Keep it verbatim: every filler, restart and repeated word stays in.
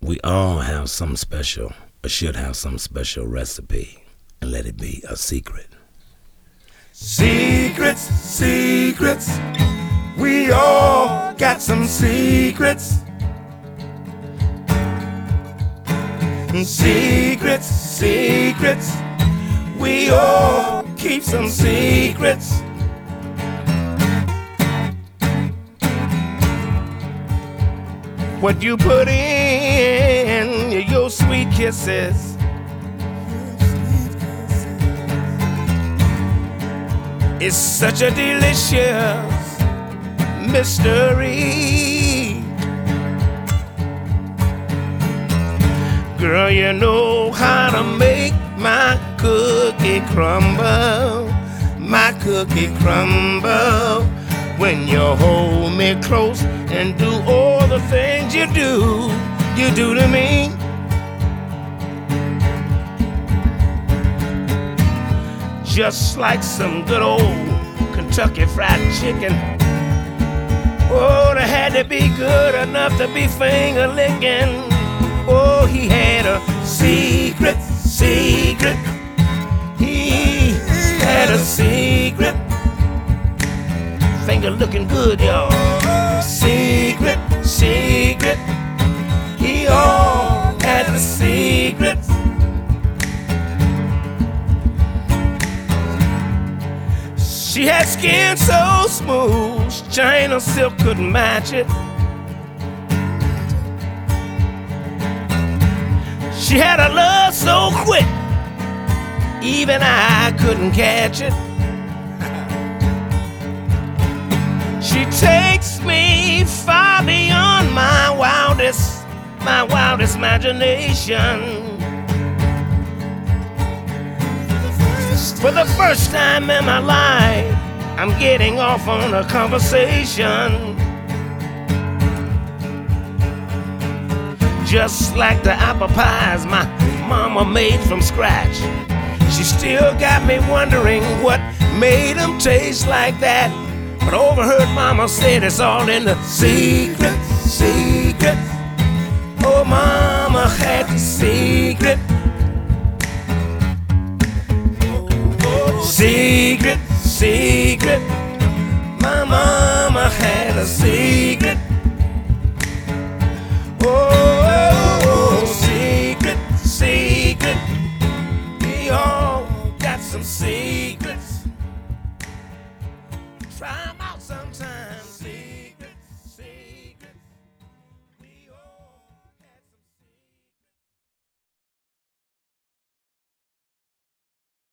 We all have some special, or should have some special recipe, and let it be a secret. Secrets, secrets, we all got some secrets. Secrets, secrets, we all keep some secrets. What you put in your sweet kisses, it's such a delicious mystery. Girl, you know how to make my cookie crumble, my cookie crumble. When you hold me close and do all the things you do, you do to me. Just like some good old Kentucky Fried Chicken. Oh, that had to be good enough to be finger licking. Oh, he had a secret, secret. He had a secret. Finger looking good, y'all. Secret, secret. He all had a secret. She had skin so smooth, China silk couldn't match it. She had a love so quick, even I couldn't catch it. She takes me far beyond my wildest, my wildest imagination. For the first time in my life, I'm getting off on a conversation. Just like the apple pies my mama made from scratch. She still got me wondering what made them taste like that. But overheard mama said it's all in the secret, secret. Oh, mama had the secret. Secret, secret. My mama had a secret. Oh,